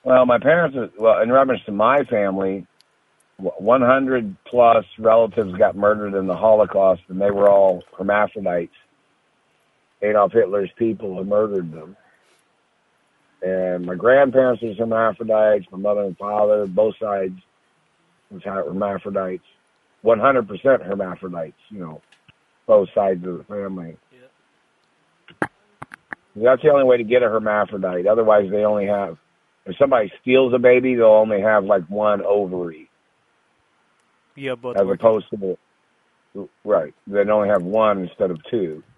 Well, my parents, in reference to my family, 100 plus relatives got murdered in the Holocaust, and they were all hermaphrodites. Adolf Hitler's people had murdered them. And my grandparents were hermaphrodites, my mother and father, both sides was hermaphrodites. 100% hermaphrodites, both sides of the family. Yeah. That's the only way to get a hermaphrodite. Otherwise, they only have, if somebody steals a baby, they'll only have like one ovary. Yeah, both as working. opposed to right. They only have one instead of two.